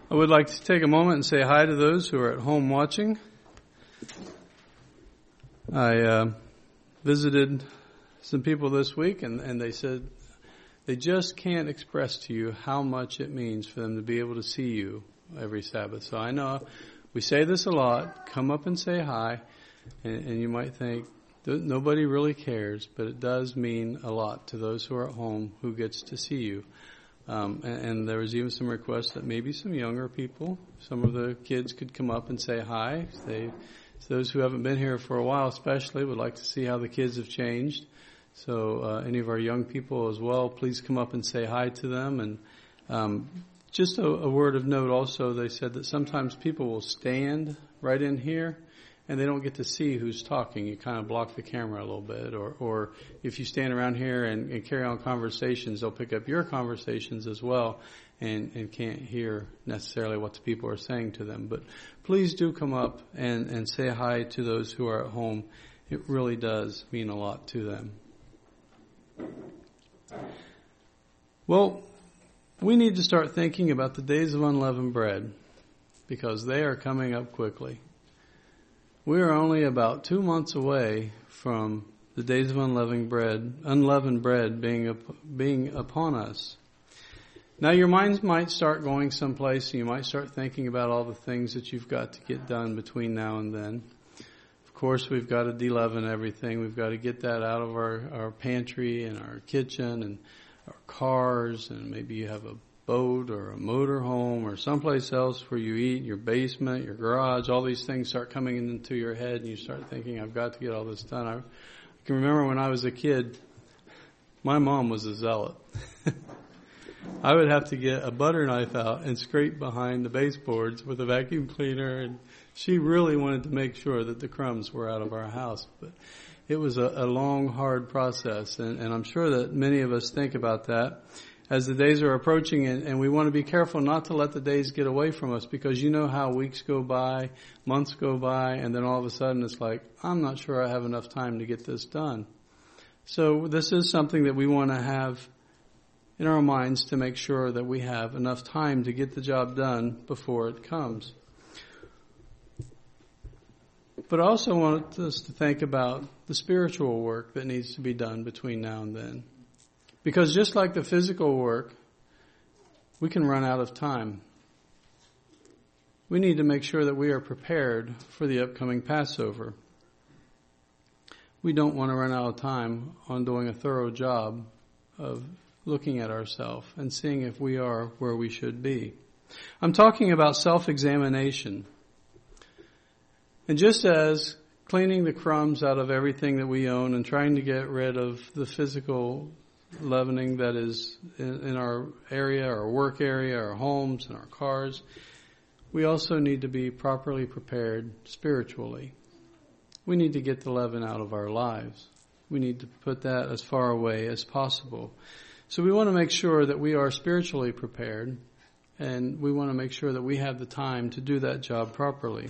I would like to take a moment and say hi to those who are at home watching. I visited some people this week, and they said they just can't express to you how much it means for them to be able to see you every Sabbath. So I know we say this a lot, come up and say hi, and you might think nobody really cares, but it does mean a lot to those who are at home who gets to see you. And there was even some requests that maybe some younger people, some of the kids could come up and say hi. Those who haven't been here for a while especially would like to see how the kids have changed. So any of our young people as well, please come up and say hi to them. And just a word of note also, they said that sometimes people will stand right in here and they don't get to see who's talking. You kind of block the camera a little bit. Or if you stand around here and carry on conversations, they'll pick up your conversations as well and can't hear necessarily what the people are saying to them. But please do come up and say hi to those who are at home. It really does mean a lot to them. Well, we need to start thinking about the days of unleavened bread because they are coming up quickly. We are only about 2 months away from the days of unleavened bread being upon us. Now your minds might start going someplace and you might start thinking about all the things that you've got to get done between now and then. Of course, we've got to de-leaven everything. We've got to get that out of our pantry and our kitchen and our cars, and maybe you have a boat or a motor home or someplace else where you eat, your basement, your garage, all these things start coming into your head and you start thinking, I've got to get all this done. I can remember when I was a kid, my mom was a zealot. I would have to get a butter knife out and scrape behind the baseboards with a vacuum cleaner, and she really wanted to make sure that the crumbs were out of our house. But it was a long, hard process, and I'm sure that many of us think about that as the days are approaching, and we want to be careful not to let the days get away from us, because you know how weeks go by, months go by, and then all of a sudden it's like, I'm not sure I have enough time to get this done. So this is something that we want to have in our minds to make sure that we have enough time to get the job done before it comes. But I also want us to think about the spiritual work that needs to be done between now and then. Because just like the physical work, we can run out of time. We need to make sure that we are prepared for the upcoming Passover. We don't want to run out of time on doing a thorough job of looking at ourselves and seeing if we are where we should be. I'm talking about self-examination. And just as cleaning the crumbs out of everything that we own and trying to get rid of the physical leavening that is in our area, our work area, our homes, and our cars, we also need to be properly prepared spiritually. We need to get the leaven out of our lives. We need to put that as far away as possible. So we want to make sure that we are spiritually prepared, and we want to make sure that we have the time to do that job properly.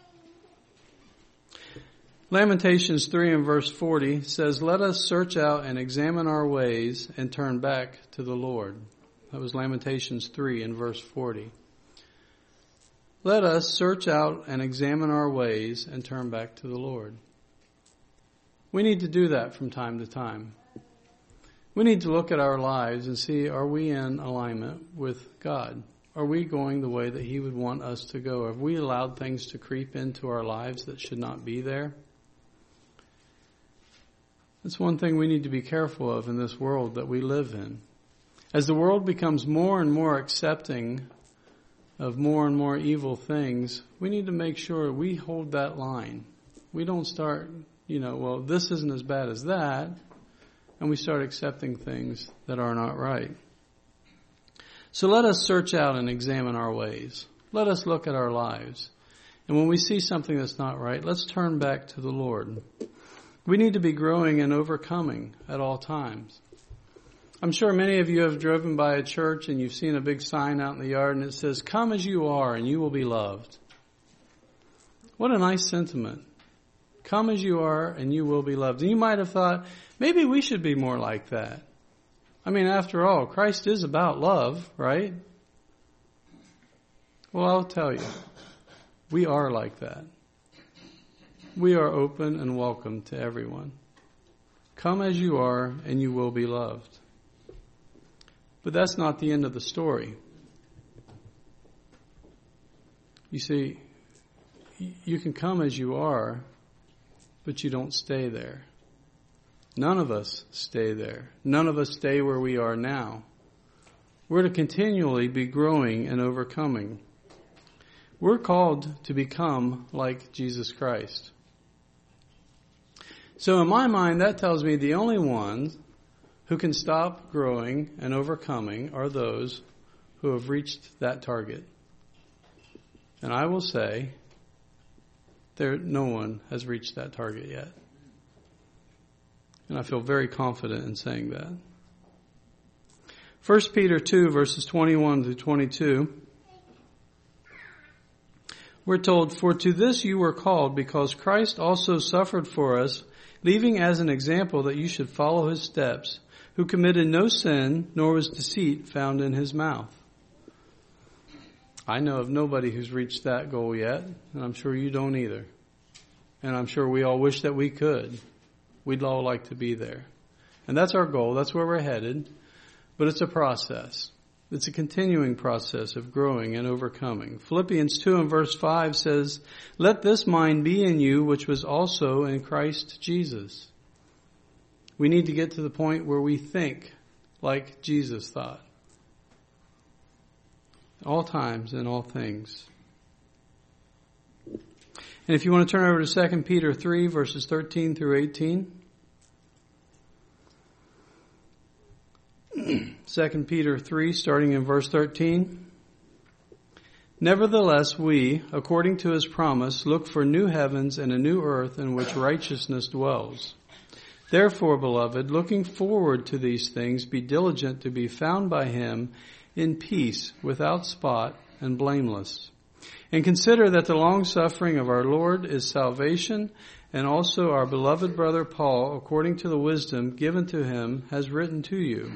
Lamentations 3 and verse 40 says, "Let us search out and examine our ways and turn back to the Lord." That was Lamentations 3 and verse 40. Let us search out and examine our ways and turn back to the Lord. We need to do that from time to time. We need to look at our lives and see, are we in alignment with God? Are we going the way that He would want us to go? Have we allowed things to creep into our lives that should not be there? That's one thing we need to be careful of in this world that we live in. As the world becomes more and more accepting of more and more evil things, we need to make sure we hold that line. We don't start, well, this isn't as bad as that, and we start accepting things that are not right. So let us search out and examine our ways. Let us look at our lives. And when we see something that's not right, let's turn back to the Lord. We need to be growing and overcoming at all times. I'm sure many of you have driven by a church and you've seen a big sign out in the yard and it says, "Come as you are and you will be loved." What a nice sentiment. Come as you are and you will be loved. And you might have thought, maybe we should be more like that. I mean, after all, Christ is about love, right? Well, I'll tell you, we are like that. We are open and welcome to everyone. Come as you are, and you will be loved. But that's not the end of the story. You see, you can come as you are, but you don't stay there. None of us stay there. None of us stay where we are now. We're to continually be growing and overcoming. We're called to become like Jesus Christ. So in my mind, that tells me the only ones who can stop growing and overcoming are those who have reached that target. And I will say, no one has reached that target yet. And I feel very confident in saying that. 1 Peter 2, verses 21 to 22. We're told, "For to this you were called, because Christ also suffered for us, leaving as an example that you should follow his steps, who committed no sin, nor was deceit found in his mouth." I know of nobody who's reached that goal yet, and I'm sure you don't either. And I'm sure we all wish that we could. We'd all like to be there. And that's our goal. That's where we're headed. But it's a process. It's a continuing process of growing and overcoming. Philippians 2 and verse 5 says, "Let this mind be in you, which was also in Christ Jesus." We need to get to the point where we think like Jesus thought. All times and all things. And if you want to turn over to 2 Peter 3, verses 13 through 18. 2 Peter 3, starting in verse 13. "Nevertheless, we, according to his promise, look for new heavens and a new earth in which righteousness dwells. Therefore, beloved, looking forward to these things, be diligent to be found by him in peace, without spot, and blameless. And consider that the long-suffering of our Lord is salvation, and also our beloved brother Paul, according to the wisdom given to him, has written to you.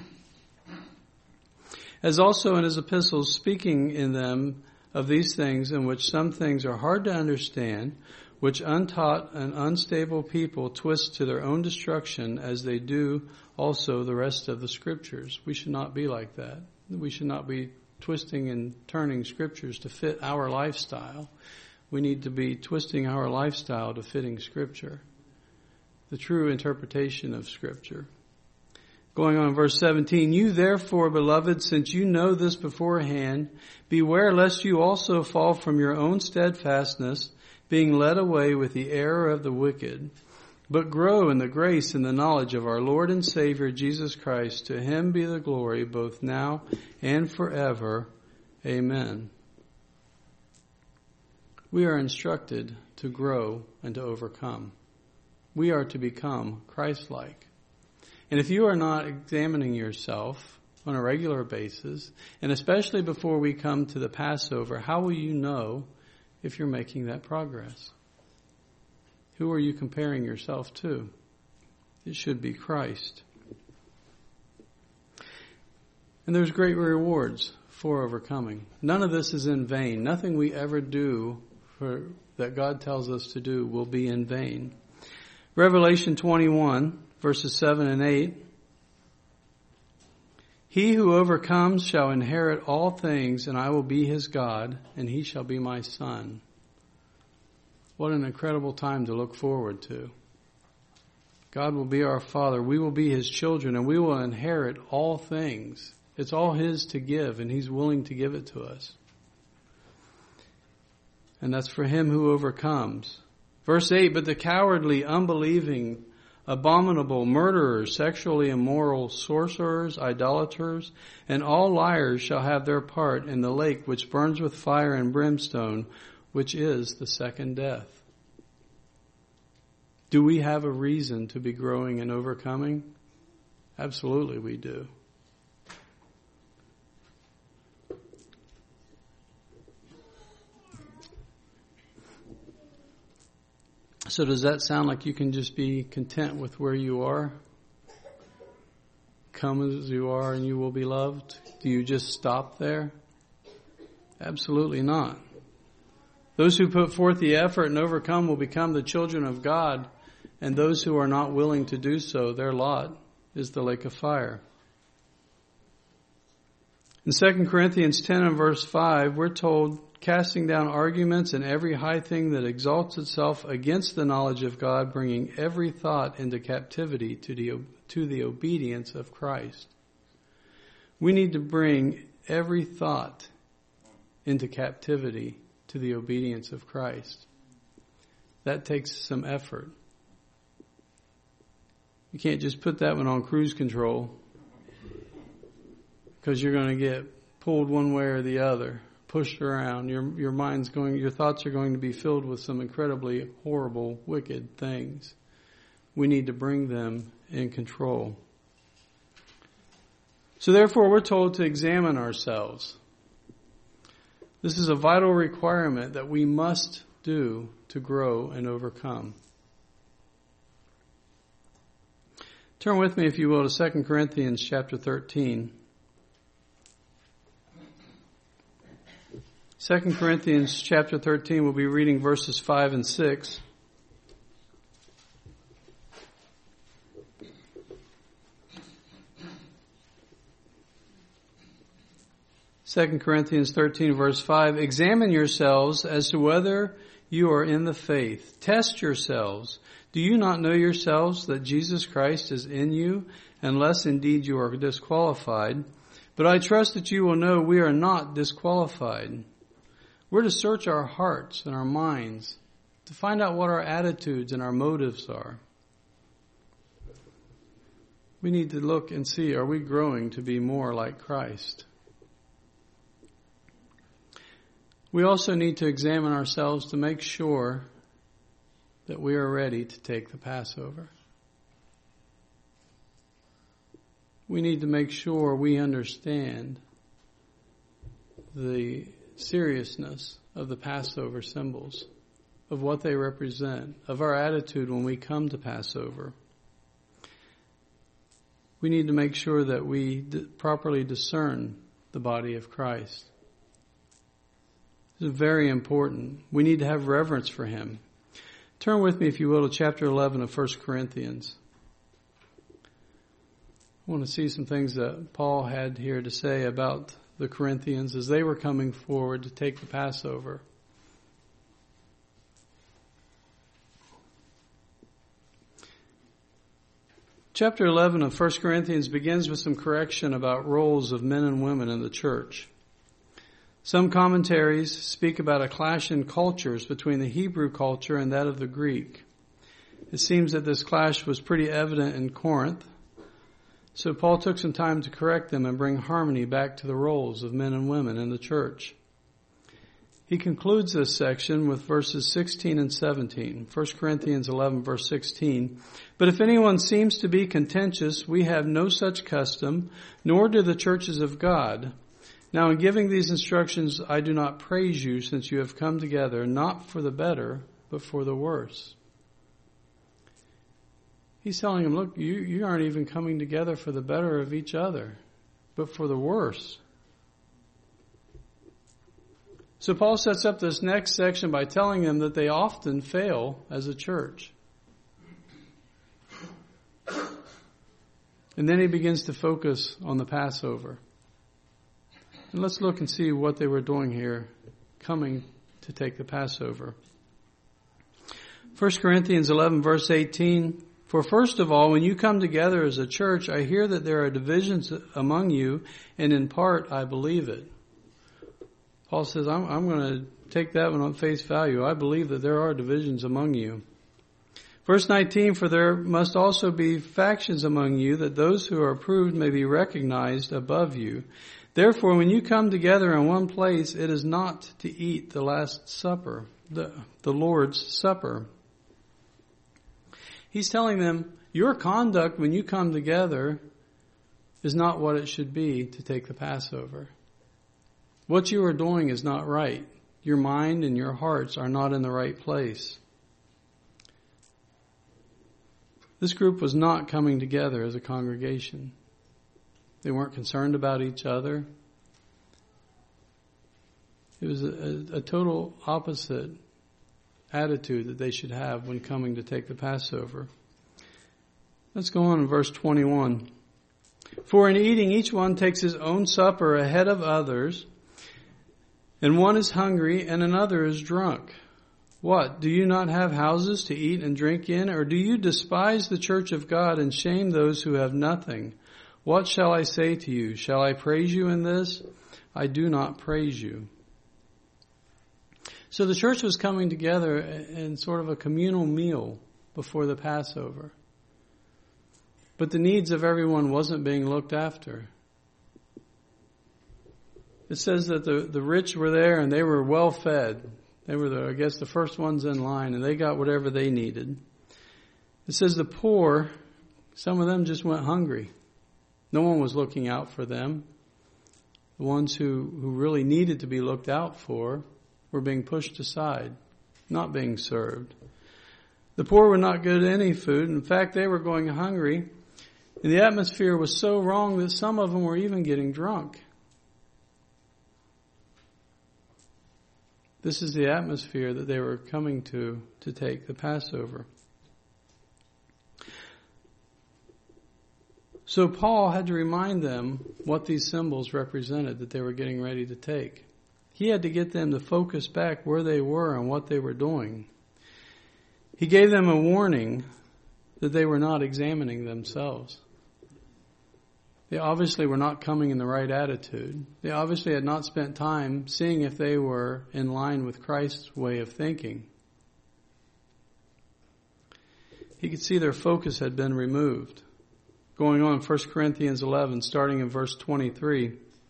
As also in his epistles, speaking in them of these things, in which some things are hard to understand, which untaught and unstable people twist to their own destruction, as they do also the rest of the Scriptures." We should not be like that. We should not be twisting and turning Scriptures to fit our lifestyle. We need to be twisting our lifestyle to fitting Scripture, the true interpretation of Scripture. Going on, verse 17, "You therefore, beloved, since you know this beforehand, beware lest you also fall from your own steadfastness, being led away with the error of the wicked. But grow in the grace and the knowledge of our Lord and Savior Jesus Christ. To him be the glory both now and forever. Amen." We are instructed to grow and to overcome. We are to become Christ-like. And if you are not examining yourself on a regular basis, and especially before we come to the Passover, how will you know if you're making that progress? Who are you comparing yourself to? It should be Christ. And there's great rewards for overcoming. None of this is in vain. Nothing we ever do that God tells us to do will be in vain. Revelation 21, verses 7 and 8. "He who overcomes shall inherit all things, and I will be his God, and he shall be my son." What an incredible time to look forward to. God will be our Father. We will be his children, and we will inherit all things. It's all his to give, and he's willing to give it to us. And that's for him who overcomes. Verse 8, "But the cowardly, unbelieving, abominable, murderers, sexually immoral, sorcerers, idolaters, and all liars shall have their part in the lake which burns with fire and brimstone, which is the second death." Do we have a reason to be growing and overcoming? Absolutely we do. So does that sound like you can just be content with where you are? Come as you are and you will be loved? Do you just stop there? Absolutely not. Those who put forth the effort and overcome will become the children of God, and those who are not willing to do so, their lot is the lake of fire. In 2 Corinthians 10 and verse 5, we're told, casting down arguments and every high thing that exalts itself against the knowledge of God, bringing every thought into captivity to the obedience of Christ. We need to bring every thought into captivity to the obedience of Christ. That takes some effort. You can't just put that one on cruise control, because you're going to get pulled one way or the other, pushed around. Your thoughts are going to be filled with some incredibly horrible, wicked things. We need to bring them in control. So therefore, we're told to examine ourselves. This is a vital requirement that we must do to grow and overcome. Turn with me, if you will, to 2 Corinthians chapter 13. 2 Corinthians chapter 13, we'll be reading verses 5 and 6. Second Corinthians 13 verse 5, examine yourselves as to whether you are in the faith. Test yourselves. Do you not know yourselves that Jesus Christ is in you, unless indeed you are disqualified? But I trust that you will know we are not disqualified. We're to search our hearts and our minds to find out what our attitudes and our motives are. We need to look and see, are we growing to be more like Christ? We also need to examine ourselves to make sure that we are ready to take the Passover. We need to make sure we understand the seriousness of the Passover symbols, of what they represent, of our attitude when we come to Passover. We need to make sure that we properly discern the body of Christ. This is very important. We need to have reverence for Him. Turn with me, if you will, to chapter 11 of 1 Corinthians. I want to see some things that Paul had here to say about the Corinthians as they were coming forward to take the Passover. Chapter 11 of 1 Corinthians begins with some correction about roles of men and women in the church. Some commentaries speak about a clash in cultures between the Hebrew culture and that of the Greek. It seems that this clash was pretty evident in Corinth. So Paul took some time to correct them and bring harmony back to the roles of men and women in the church. He concludes this section with verses 16 and 17. 1 Corinthians 11 verse 16. But if anyone seems to be contentious, we have no such custom, nor do the churches of God. Now in giving these instructions, I do not praise you, since you have come together, not for the better, but for the worse. He's telling them, look, you aren't even coming together for the better of each other, but for the worse. So Paul sets up this next section by telling them that they often fail as a church. And then he begins to focus on the Passover. And let's look and see what they were doing here, coming to take the Passover. 1 Corinthians 11 verse 18. For first of all, when you come together as a church, I hear that there are divisions among you, and in part I believe it. Paul says, I'm going to take that one on face value. I believe that there are divisions among you. Verse 19, for there must also be factions among you, that those who are approved may be recognized above you. Therefore, when you come together in one place, it is not to eat the Last Supper, the Lord's Supper. He's telling them, your conduct when you come together is not what it should be to take the Passover. What you are doing is not right. Your mind and your hearts are not in the right place. This group was not coming together as a congregation. They weren't concerned about each other. It was a total opposite attitude that they should have when coming to take the Passover. Let's go on in verse 21. For in eating, each one takes his own supper ahead of others, and one is hungry and another is drunk. What? Do you not have houses to eat and drink in? Or do you despise the church of God and shame those who have nothing? What shall I say to you? Shall I praise you in this? I do not praise you. So the church was coming together in sort of a communal meal before the Passover. But the needs of everyone wasn't being looked after. It says that the rich were there and they were well fed. They were, the first ones in line, and they got whatever they needed. It says the poor, some of them just went hungry. No one was looking out for them. The ones who really needed to be looked out for were being pushed aside, not being served. The poor were not good at any food. In fact, they were going hungry. And the atmosphere was so wrong that some of them were even getting drunk. This is the atmosphere that they were coming to take the Passover. So Paul had to remind them what these symbols represented that they were getting ready to take. He had to get them to focus back where they were and what they were doing. He gave them a warning that they were not examining themselves. They obviously were not coming in the right attitude. They obviously had not spent time seeing if they were in line with Christ's way of thinking. He could see their focus had been removed. Going on, 1 Corinthians 11, starting in verse 23.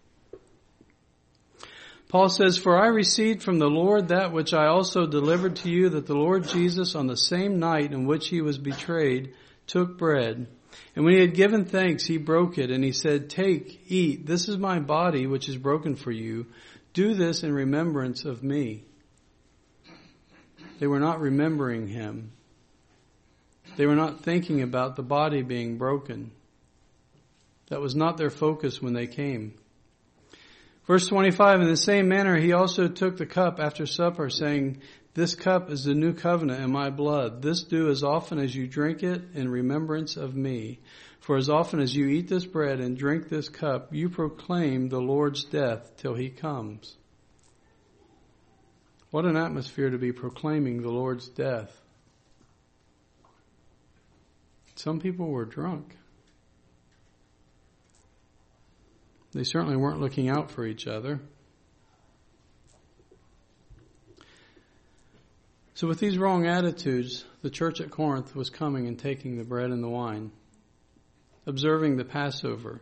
Paul says, For I received from the Lord that which I also delivered to you, that the Lord Jesus, on the same night in which he was betrayed, took bread. And when he had given thanks, he broke it, and he said, Take, eat, this is my body, which is broken for you. Do this in remembrance of me. They were not remembering him. They were not thinking about the body being broken. That was not their focus when they came. Verse 25, In the same manner he also took the cup after supper, saying, This cup is the new covenant in my blood. This do as often as you drink it in remembrance of me. For as often as you eat this bread and drink this cup, you proclaim the Lord's death till he comes. What an atmosphere to be proclaiming the Lord's death. Some people were drunk. They certainly weren't looking out for each other. So with these wrong attitudes, the church at Corinth was coming and taking the bread and the wine, observing the Passover.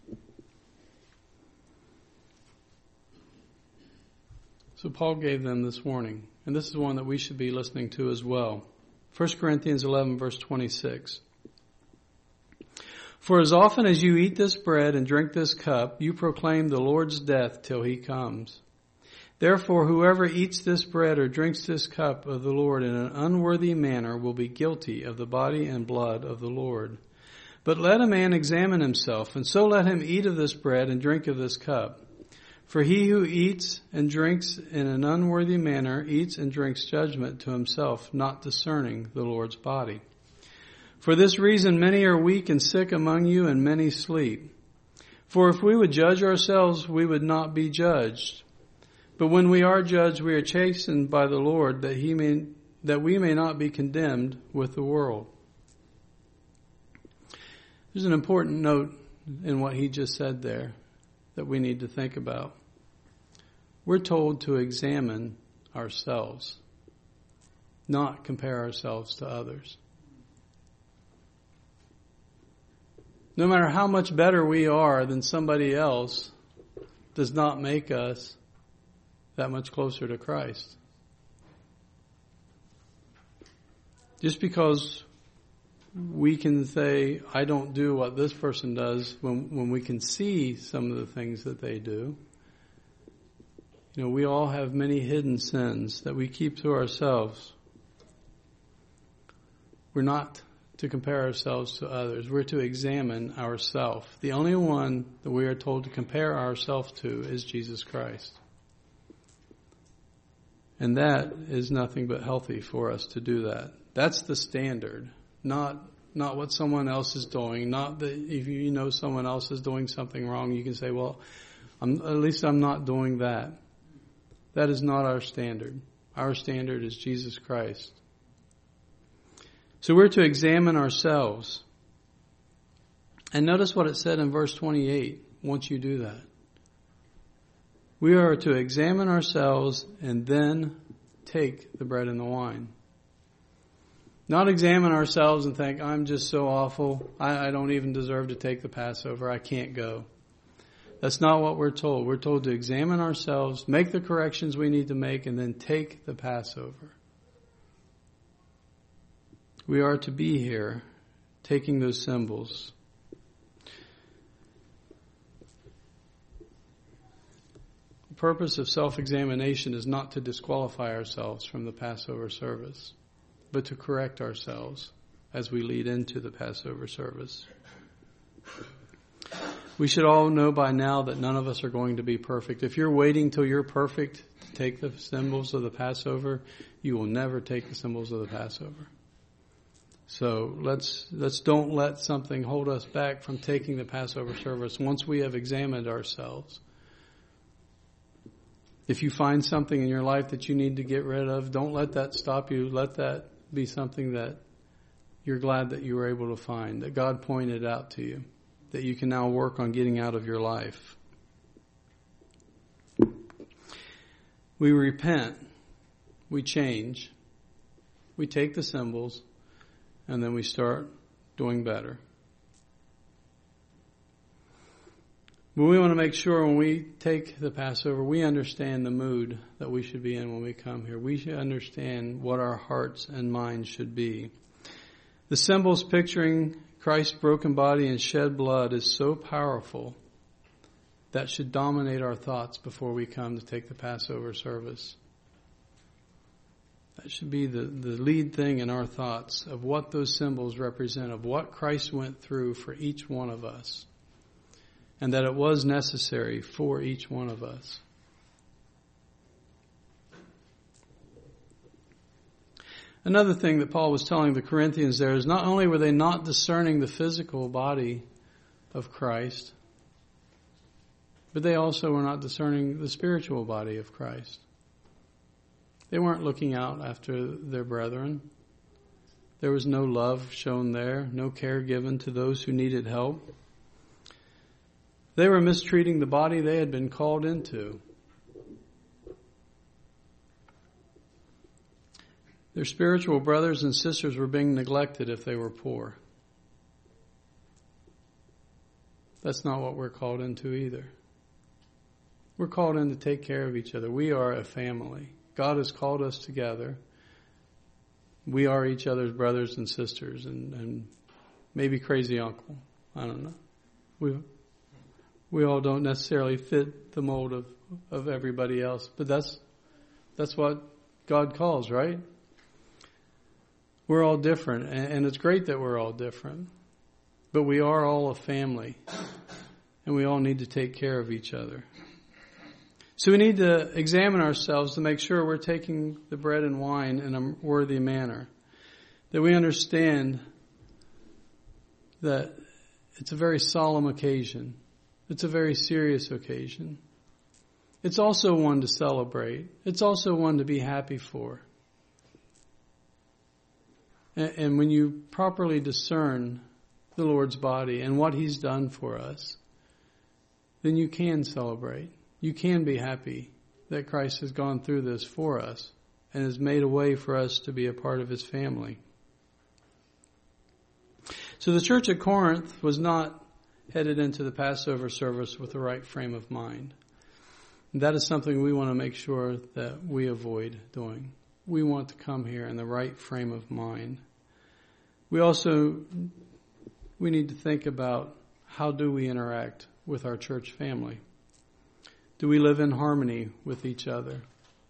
So Paul gave them this warning, and this is one that we should be listening to as well. 1 Corinthians 11, verse 26. For as often as you eat this bread and drink this cup, you proclaim the Lord's death till he comes. Therefore, whoever eats this bread or drinks this cup of the Lord in an unworthy manner will be guilty of the body and blood of the Lord. But let a man examine himself, and so let him eat of this bread and drink of this cup. For he who eats and drinks in an unworthy manner eats and drinks judgment to himself, not discerning the Lord's body. For this reason many are weak and sick among you, and many sleep. For if we would judge ourselves, we would not be judged. But when we are judged, we are chastened by the Lord, that we may not be condemned with the world. There's an important note in what he just said there that we need to think about. We're told to examine ourselves, not compare ourselves to others. No matter how much better we are than somebody else does not make us that much closer to Christ. Just because we can say, I don't do what this person does, when we can see some of the things that they do. You know, we all have many hidden sins that we keep to ourselves. We're not to compare ourselves to others. We're to examine ourselves. The only one that we are told to compare ourselves to is Jesus Christ. And that is nothing but healthy for us to do that. That's the standard, not what someone else is doing. Not that if you know someone else is doing something wrong, you can say, well, at least I'm not doing that. That is not our standard. Our standard is Jesus Christ. So we're to examine ourselves. And notice what it said in verse 28, once you do that. We are to examine ourselves and then take the bread and the wine. Not examine ourselves and think, I'm just so awful. I don't even deserve to take the Passover. I can't go. That's not what we're told. We're told to examine ourselves, make the corrections we need to make, and then take the Passover. We are to be here taking those symbols. The purpose of self-examination is not to disqualify ourselves from the Passover service, but to correct ourselves as we lead into the Passover service. We should all know by now that none of us are going to be perfect. If you're waiting till you're perfect to take the symbols of the Passover, you will never take the symbols of the Passover. So let's don't let something hold us back from taking the Passover service once we have examined ourselves. If you find something in your life that you need to get rid of, don't let that stop you. Let that be something that you're glad that you were able to find, that God pointed out to you, that you can now work on getting out of your life. We repent, we change, we take the symbols, and then we start doing better. But we want to make sure when we take the Passover, we understand the mood that we should be in when we come here. We should understand what our hearts and minds should be. The symbols picturing Christ's broken body and shed blood is so powerful that should dominate our thoughts before we come to take the Passover service. That should be the lead thing in our thoughts of what those symbols represent, of what Christ went through for each one of us, and that it was necessary for each one of us. Another thing that Paul was telling the Corinthians there is not only were they not discerning the physical body of Christ, but they also were not discerning the spiritual body of Christ. They weren't looking out after their brethren. There was no love shown there, no care given to those who needed help. They were mistreating the body they had been called into. Their spiritual brothers and sisters were being neglected if they were poor. That's not what we're called into either. We're called in to take care of each other. We are a family. God has called us together. We are each other's brothers and sisters, and maybe crazy uncle. I don't know. We all don't necessarily fit the mold of everybody else, but that's what God calls, right? We're all different, and it's great that we're all different, but we are all a family, and we all need to take care of each other. So we need to examine ourselves to make sure we're taking the bread and wine in a worthy manner, that we understand that it's a very solemn occasion. It's a very serious occasion. It's also one to celebrate. It's also one to be happy for. And when you properly discern the Lord's body and what He's done for us, then you can celebrate. You can be happy that Christ has gone through this for us and has made a way for us to be a part of His family. So the church at Corinth was not headed into the Passover service with the right frame of mind. And that is something we want to make sure that we avoid doing. We want to come here in the right frame of mind. We need to think about how do we interact with our church family. Do we live in harmony with each other?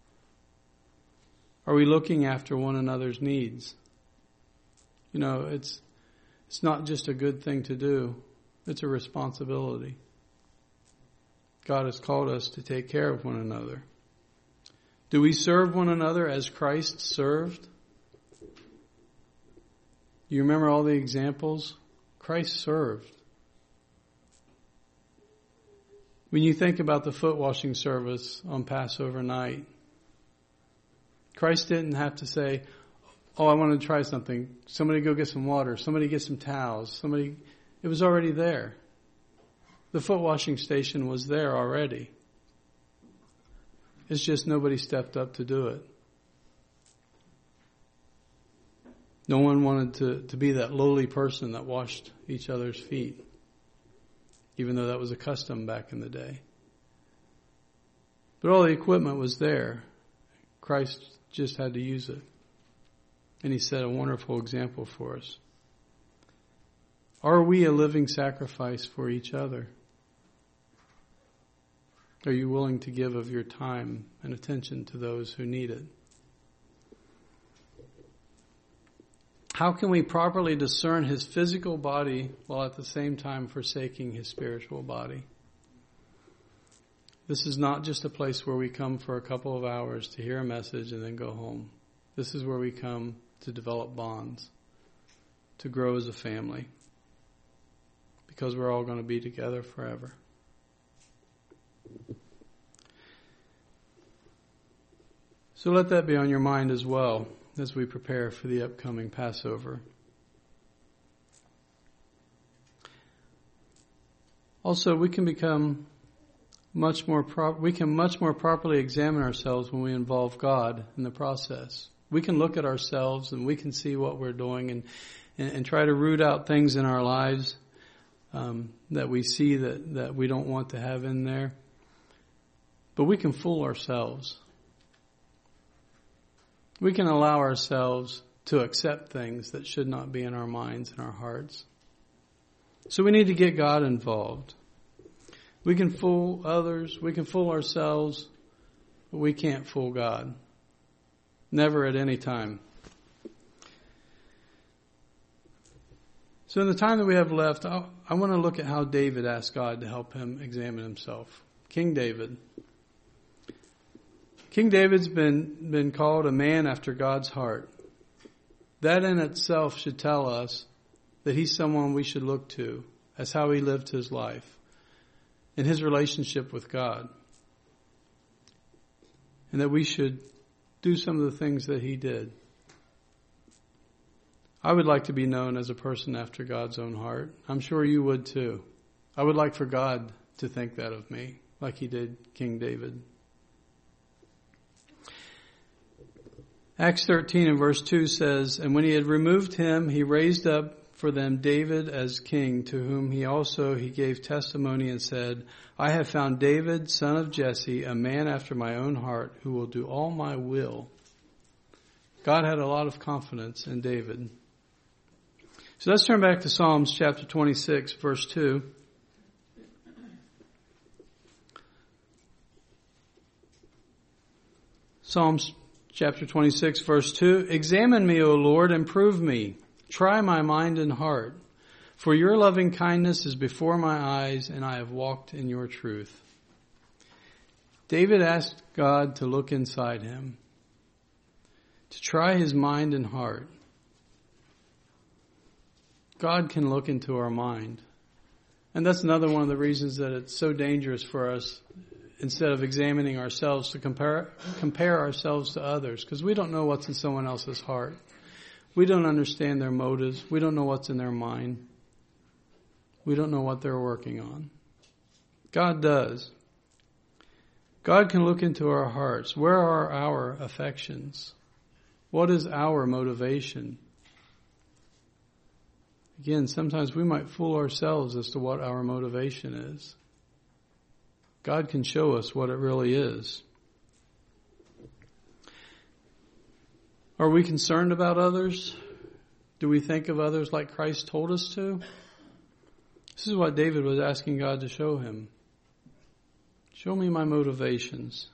Are we looking after one another's needs? You know, it's not just a good thing to do. It's a responsibility. God has called us to take care of one another, Do we serve one another as Christ served? You remember all the examples? Christ served. When you think about the foot washing service on Passover night, Christ didn't have to say, oh, I want to try something. Somebody go get some water. Somebody get some towels. It was already there. The foot washing station was there already. It's just nobody stepped up to do it. No one wanted to be that lowly person that washed each other's feet, even though that was a custom back in the day. But all the equipment was there. Christ just had to use it. And he set a wonderful example for us. Are we a living sacrifice for each other? Are you willing to give of your time and attention to those who need it? How can we properly discern his physical body while at the same time forsaking his spiritual body? This is not just a place where we come for a couple of hours to hear a message and then go home. This is where we come to develop bonds, to grow as a family, because we're all going to be together forever. So let that be on your mind as well as we prepare for the upcoming Passover. Also, we can much more properly examine ourselves when we involve God in the process. We can look at ourselves and we can see what we're doing and try to root out things in our lives that we see that we don't want to have in there. But we can fool ourselves. We can allow ourselves to accept things that should not be in our minds and our hearts. So we need to get God involved. We can fool others, we can fool ourselves, but we can't fool God. Never at any time. So in the time that we have left, I want to look at how David asked God to help him examine himself. King David. King David's been called a man after God's heart. That in itself should tell us that he's someone we should look to as how he lived his life in his relationship with God. And that we should do some of the things that he did. I would like to be known as a person after God's own heart. I'm sure you would too. I would like for God to think that of me, like he did King David. Acts 13 and verse 2 says, "And when he had removed him, he raised up for them David as king, to whom he gave testimony and said, I have found David, son of Jesse, a man after my own heart, who will do all my will." God had a lot of confidence in David. So let's turn back to Psalms chapter 26, verse 2. Psalms chapter 26, verse 2. "Examine me, O Lord, and prove me. Try my mind and heart. For your loving kindness is before my eyes, and I have walked in your truth." David asked God to look inside him, to try his mind and heart. God can look into our mind. And that's another one of the reasons that it's so dangerous for us, instead of examining ourselves, to compare ourselves to others, because we don't know what's in someone else's heart. We don't understand their motives. We don't know what's in their mind. We don't know what they're working on. God does. God can look into our hearts. Where are our affections? What is our motivation? Again, sometimes we might fool ourselves as to what our motivation is. God can show us what it really is. Are we concerned about others? Do we think of others like Christ told us to? This is what David was asking God to show him. Show me my motivations.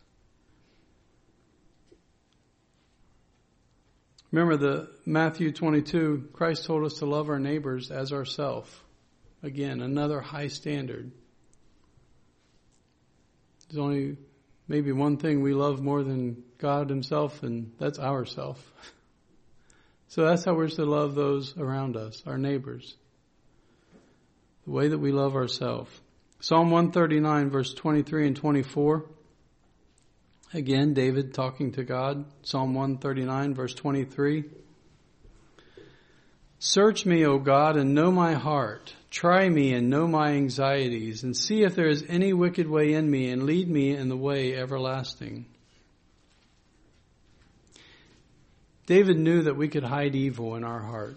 Remember the Matthew 22, Christ told us to love our neighbors as ourselves. Again, another high standard. There's only maybe one thing we love more than God himself, and that's ourself. So that's how we're to love those around us, our neighbors. The way that we love ourselves. Psalm 139, verse 23 and 24. Again, David talking to God. Psalm 139, verse 23. Search me, O God, and know my heart. Try me and know my anxieties, and see if there is any wicked way in me, and lead me in the way everlasting. David knew that we could hide evil in our heart.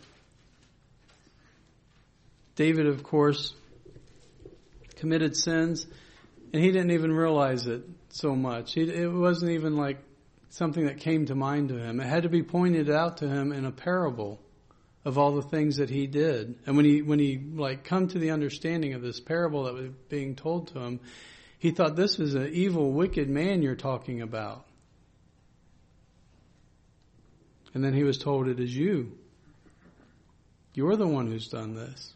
David, of course, committed sins, and he didn't even realize it so much. It wasn't even like something that came to mind to him. It had to be pointed out to him in a parable of all the things that he did. And when he come to the understanding of this parable that was being told to him, he thought, this is an evil, wicked man you're talking about. And then he was told, it is you. You're the one who's done this.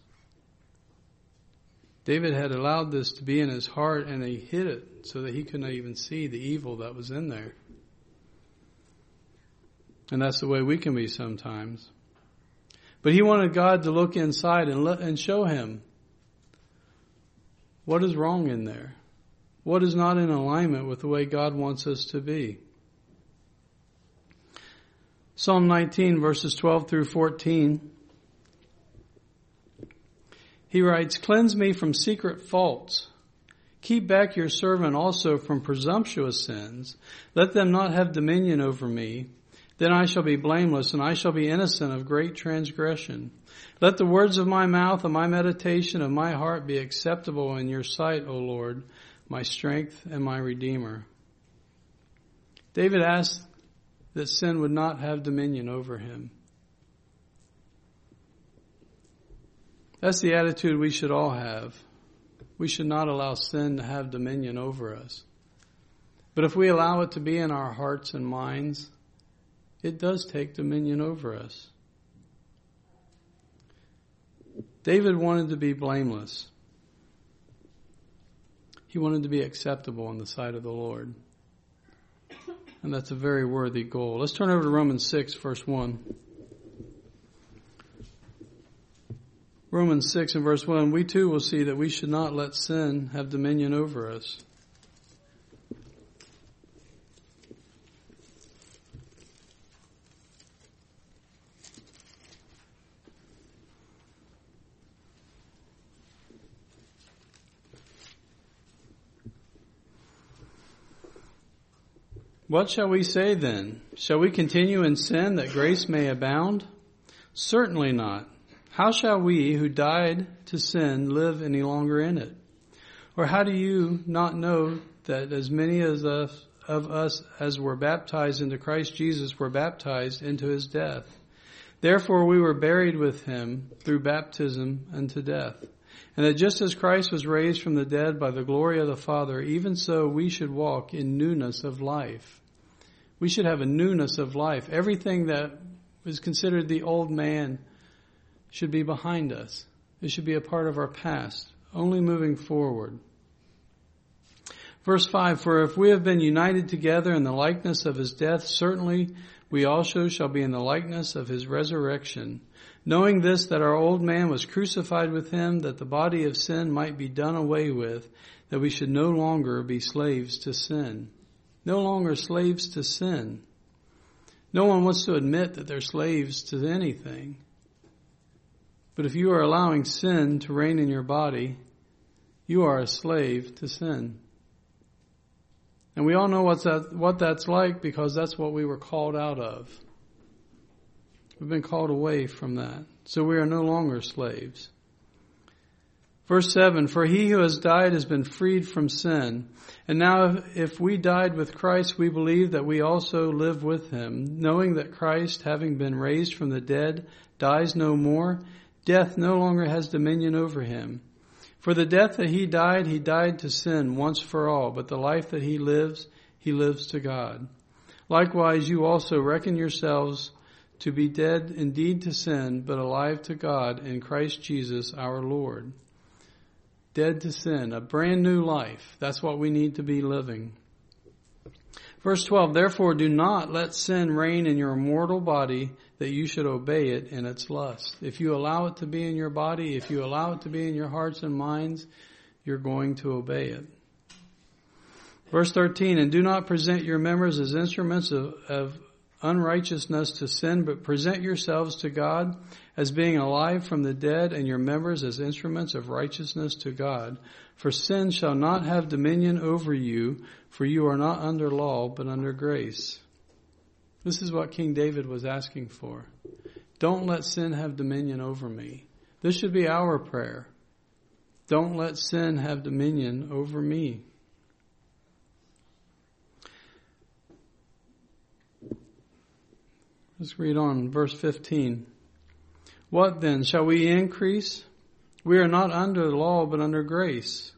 David had allowed this to be in his heart, and he hid it so that he could not even see the evil that was in there. And that's the way we can be sometimes. But he wanted God to look inside and show him what is wrong in there. What is not in alignment with the way God wants us to be. Psalm 19, verses 12 through 14. He writes, cleanse me from secret faults. Keep back your servant also from presumptuous sins. Let them not have dominion over me. Then I shall be blameless, and I shall be innocent of great transgression. Let the words of my mouth and my meditation of my heart be acceptable in your sight, O Lord, my strength and my Redeemer. David asked that sin would not have dominion over him. That's the attitude we should all have. We should not allow sin to have dominion over us. But if we allow it to be in our hearts and minds, it does take dominion over us. David wanted to be blameless. He wanted to be acceptable in the sight of the Lord. And that's a very worthy goal. Let's turn over to Romans 6, verse 1. Romans 6 and verse 1, we too will see that we should not let sin have dominion over us. What shall we say then? Shall we continue in sin that grace may abound? Certainly not. How shall we who died to sin live any longer in it? Or how do you not know that as many of us as were baptized into Christ Jesus were baptized into his death? Therefore we were buried with him through baptism unto death. And that just as Christ was raised from the dead by the glory of the Father, even so we should walk in newness of life. We should have a newness of life. Everything that is considered the old man should be behind us. It should be a part of our past, only moving forward. Verse 5, for if we have been united together in the likeness of his death, certainly we also shall be in the likeness of his resurrection. Knowing this, that our old man was crucified with him, that the body of sin might be done away with, that we should no longer be slaves to sin. No longer slaves to sin. No one wants to admit that they're slaves to anything. But if you are allowing sin to reign in your body, you are a slave to sin. And we all know what that's like, because that's what we were called out of. We've been called away from that. So we are no longer slaves. Verse 7, for he who has died has been freed from sin. And now if we died with Christ, we believe that we also live with him, knowing that Christ, having been raised from the dead, dies no more. Death no longer has dominion over him. For the death that he died to sin once for all, but the life that he lives to God. Likewise, you also reckon yourselves to be dead indeed to sin, but alive to God in Christ Jesus our Lord. Dead to sin, a brand new life. That's what we need to be living. Verse 12, therefore do not let sin reign in your mortal body, that you should obey it in its lust. If you allow it to be in your body, if you allow it to be in your hearts and minds, you're going to obey it. Verse 13, and do not present your members as instruments of unrighteousness to sin, but present yourselves to God as being alive from the dead, and your members as instruments of righteousness to God. For sin shall not have dominion over you, for you are not under law, but under grace. This is what King David was asking for. Don't let sin have dominion over me. This should be our prayer. Don't let sin have dominion over me. Let's read on, verse 15. What then? Shall we increase? We are not under the law, but under grace.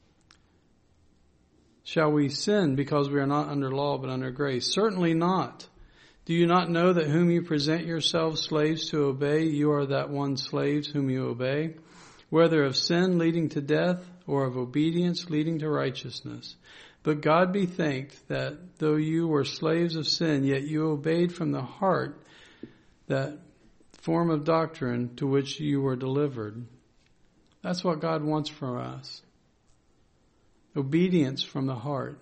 Shall we sin because we are not under law, but under grace? Certainly not. Do you not know that whom you present yourselves slaves to obey, you are that one slaves whom you obey, whether of sin leading to death or of obedience leading to righteousness? But God be thanked that though you were slaves of sin, yet you obeyed from the heart that form of doctrine to which you were delivered. That's what God wants from us. Obedience from the heart.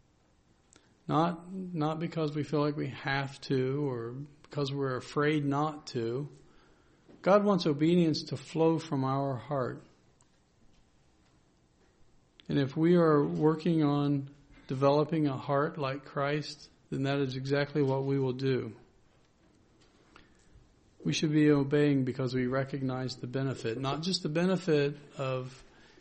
Not because we feel like we have to or because we're afraid not to. God wants obedience to flow from our heart. And if we are working on developing a heart like Christ, then that is exactly what we will do. We should be obeying because we recognize the benefit, not just the benefit of,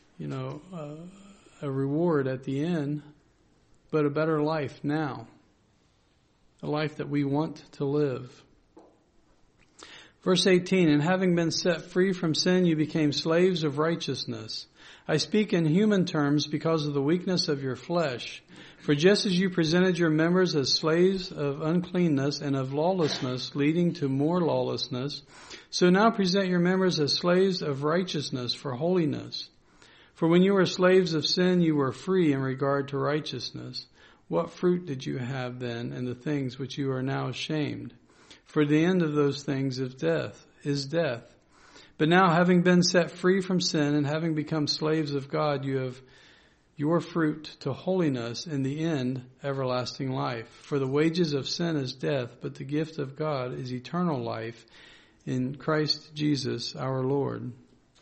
a reward at the end, but a better life now, a life that we want to live. Verse 18, and having been set free from sin, you became slaves of righteousness. I speak in human terms because of the weakness of your flesh. For just as you presented your members as slaves of uncleanness and of lawlessness, leading to more lawlessness, so now present your members as slaves of righteousness for holiness. For when you were slaves of sin, you were free in regard to righteousness. What fruit did you have then in the things which you are now ashamed? For the end of those things is death. But now, having been set free from sin and having become slaves of God, you have your fruit to holiness, in the end, everlasting life. For the wages of sin is death, but the gift of God is eternal life in Christ Jesus our Lord.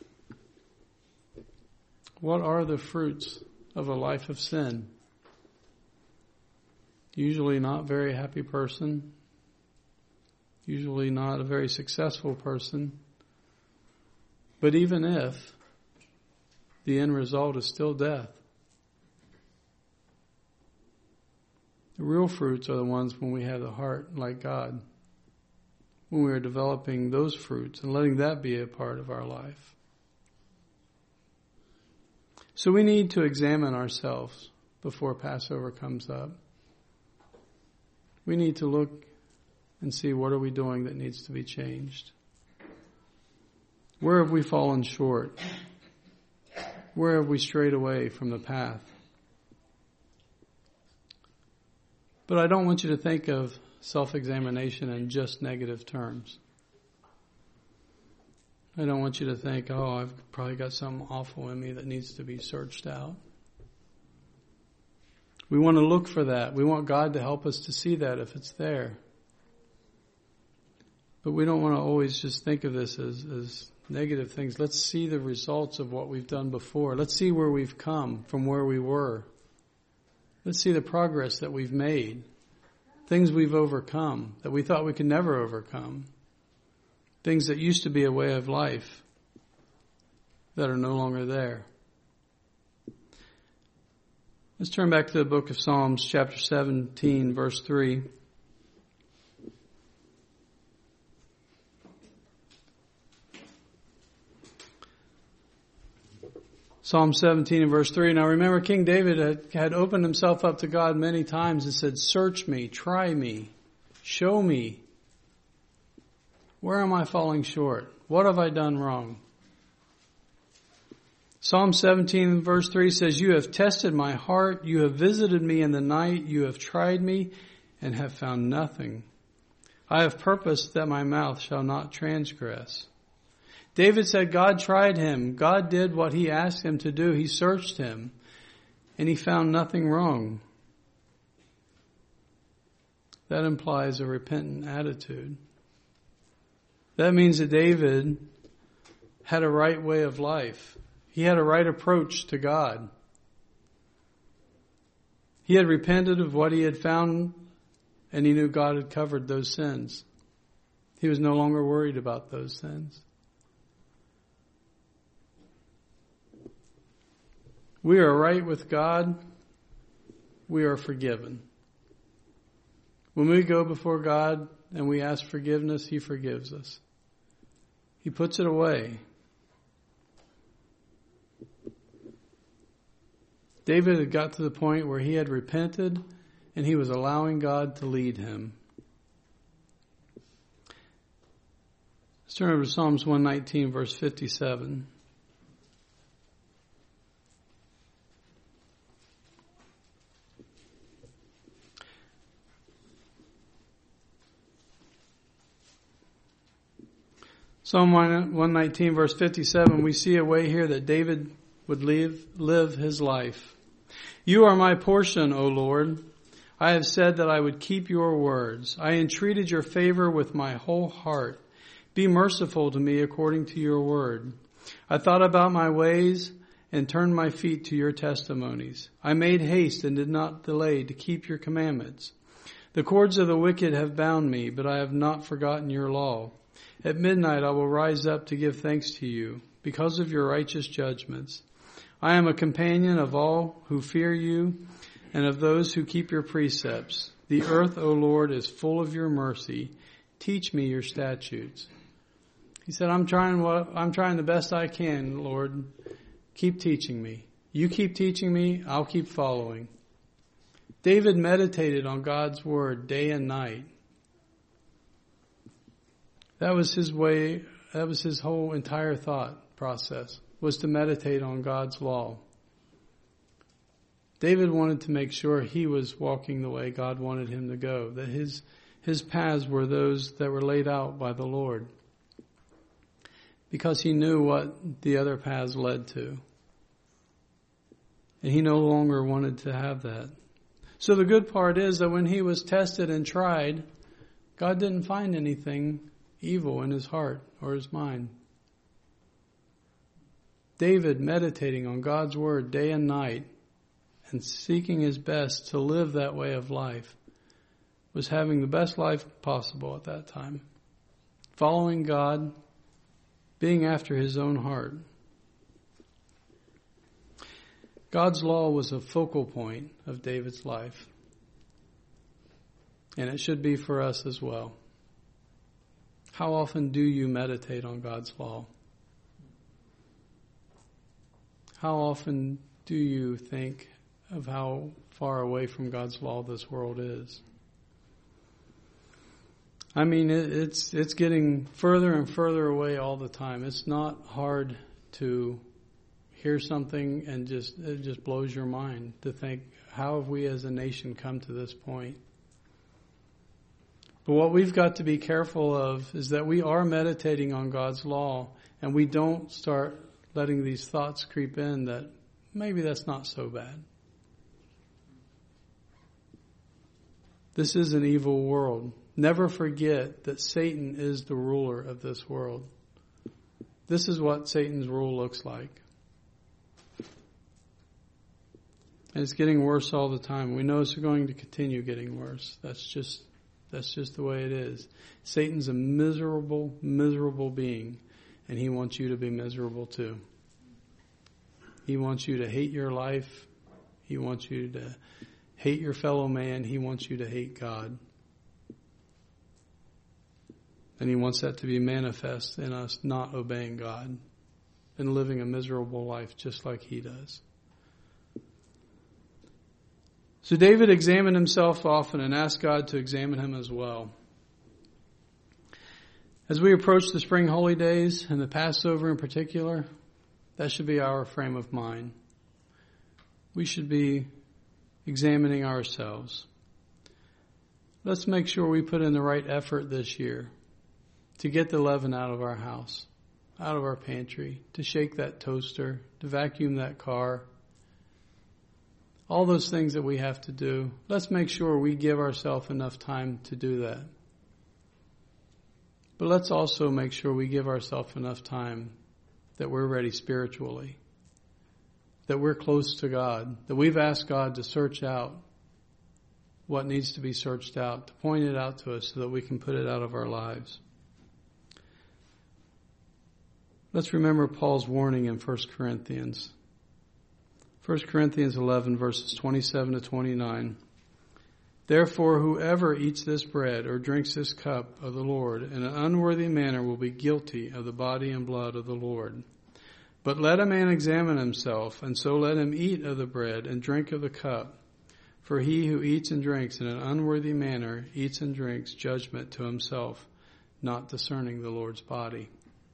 What are the fruits of a life of sin? Usually not a very happy person. Usually not a very successful person. But even if, the end result is still death. The real fruits are the ones when we have the heart like God. When we are developing those fruits and letting that be a part of our life. So we need to examine ourselves before Passover comes up. We need to look and see what are we doing that needs to be changed. Where have we fallen short? Where have we strayed away from the path? But I don't want you to think of self-examination in just negative terms. I don't want you to think, I've probably got something awful in me that needs to be searched out. We want to look for that. We want God to help us to see that if it's there. But we don't want to always just think of this as negative things. Let's see the results of what we've done before. Let's see where we've come from where we were. Let's see the progress that we've made. Things we've overcome that we thought we could never overcome. Things that used to be a way of life that are no longer there. Let's turn back to the book of Psalms, chapter 17, verse 3. Psalm 17 and verse 3. Now remember, King David had opened himself up to God many times and said, search me, try me, show me. Where am I falling short? What have I done wrong? Psalm 17 verse 3 says, "You have tested my heart. You have visited me in the night. You have tried me and have found nothing. I have purposed that my mouth shall not transgress." David said God tried him. God did what he asked him to do. He searched him and he found nothing wrong. That implies a repentant attitude. That means that David had a right way of life. He had a right approach to God. He had repented of what he had found, and he knew God had covered those sins. He was no longer worried about those sins. We are right with God. We are forgiven. When we go before God and we ask forgiveness, He forgives us. He puts it away. David had got to the point where he had repented and he was allowing God to lead him. Let's turn over to Psalms 119, verse 57. Psalm 119, verse 57, we see a way here that David would live his life. "You are my portion, O Lord. I have said that I would keep your words. I entreated your favor with my whole heart. Be merciful to me according to your word. I thought about my ways and turned my feet to your testimonies. I made haste and did not delay to keep your commandments. The cords of the wicked have bound me, but I have not forgotten your law. At midnight I will rise up to give thanks to you because of your righteous judgments. I am a companion of all who fear you and of those who keep your precepts. The earth, O Lord, is full of your mercy. Teach me your statutes." He said, I'm trying the best I can, Lord. Keep teaching me. You keep teaching me, I'll keep following. David meditated on God's word day and night. That was his way, that was his whole entire thought process, was to meditate on God's law. David wanted to make sure he was walking the way God wanted him to go, that his paths were those that were laid out by the Lord, because he knew what the other paths led to. And he no longer wanted to have that. So the good part is that when he was tested and tried, God didn't find anything evil in his heart or his mind. David, meditating on God's word day and night and seeking his best to live that way of life, was having the best life possible at that time. Following God, being after his own heart. God's law was a focal point of David's life. And it should be for us as well. How often do you meditate on God's law? How often do you think of how far away from God's law this world is? I mean, it's getting further and further away all the time. It's not hard to hear something and it just blows your mind to think, how have we as a nation come to this point? But what we've got to be careful of is that we are meditating on God's law and we don't start letting these thoughts creep in that maybe that's not so bad. This is an evil world. Never forget that Satan is the ruler of this world. This is what Satan's rule looks like. And it's getting worse all the time. We know it's going to continue getting worse. That's just the way it is. Satan's a miserable, miserable being, and he wants you to be miserable too. He wants you to hate your life. He wants you to hate your fellow man. He wants you to hate God. And he wants that to be manifest in us not obeying God and living a miserable life just like he does. So David examined himself often and asked God to examine him as well. As we approach the spring holy days and the Passover in particular, That should be our frame of mind. We should be examining ourselves. Let's make sure we put in the right effort this year to get the leaven out of our house, out of our pantry, to shake that toaster, to vacuum that car. All those things that we have to do, let's make sure we give ourselves enough time to do that. But let's also make sure we give ourselves enough time that we're ready spiritually, that we're close to God, that we've asked God to search out what needs to be searched out, to point it out to us so that we can put it out of our lives. Let's remember Paul's warning in 1 Corinthians. 1 Corinthians 11, verses 27 to 29. Therefore, whoever eats this bread or drinks this cup of the Lord in an unworthy manner will be guilty of the body and blood of the Lord. But let a man examine himself, and so let him eat of the bread and drink of the cup. For he who eats and drinks in an unworthy manner eats and drinks judgment to himself, not discerning the Lord's body.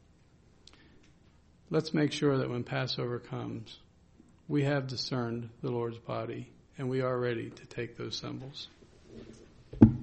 Let's make sure that when Passover comes, we have discerned the Lord's body, and we are ready to take those symbols.